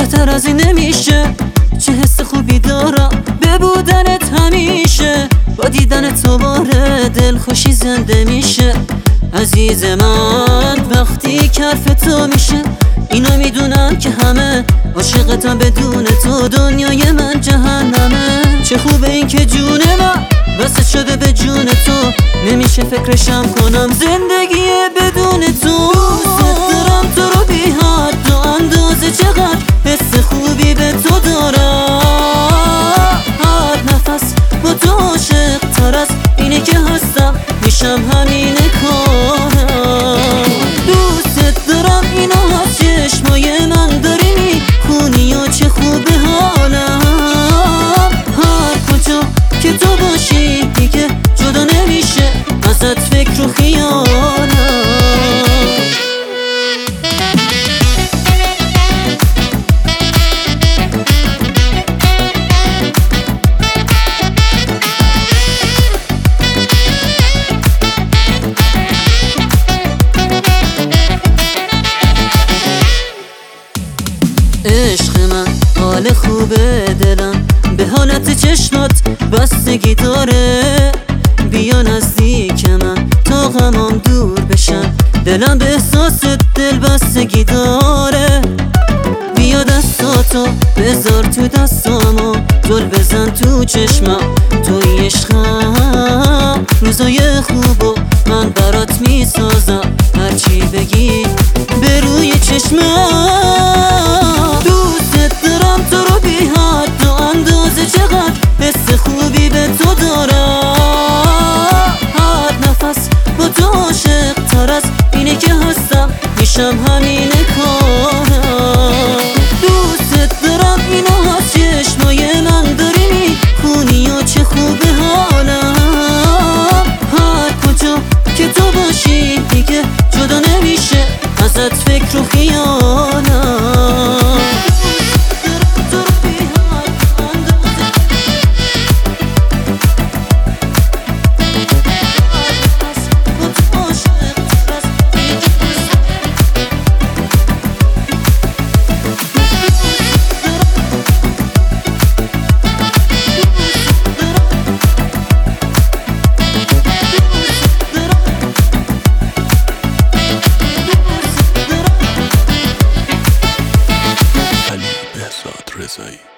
بهتر از این نمیشه. چه حس خوبی دارم به بودنت همیشه، با دیدن تو باره دل خوشی زنده میشه. عزیز من وقتی کف تو میشه، اینو میدونم که همه عاشقتم، بدون تو دنیای من جهنمه. چه خوبه این که جون من وصل شده به جون تو، نمیشه فکرشم کنم زندگی بدون تو. دوست دارم تو رو بی حد، تو اندازه چقدر حس خوبی به تو دارم. هر نفس با تو عاشق تر از اینه که هستم، میشم همین کارم. دوست دارم اینو از چشمای من داری میخونی و چه خوبه حالم. هر کجا که تو باشی دیگه جدا نمیشه ازت فکر و خیالم. عشق من حال خوبه، دلم به حالت چشمات بستگی داره. بیا نزدیک من تا غمام دور بشم، دلم به احساس دل بستگی داره. بیا دستاتو بذار تو دستامو، زل بزن تو چشمم، توی عشقم. روزای خوبو من برات میسازم، هرچی بگی به روی چشمم. دوست دارم تو رو بی حد، تو اندازه چقدر حس خوبی به تو دارم. هر نفس با تو عاشق تر از اینه که هستم، میشم همین کارم. دوست دارم اینو از چشمای من داری میخونی و چه خوبه حالم. هر کجا که تو باشی دیگه جدا نمیشه ازت فکر و خیالم. رضایی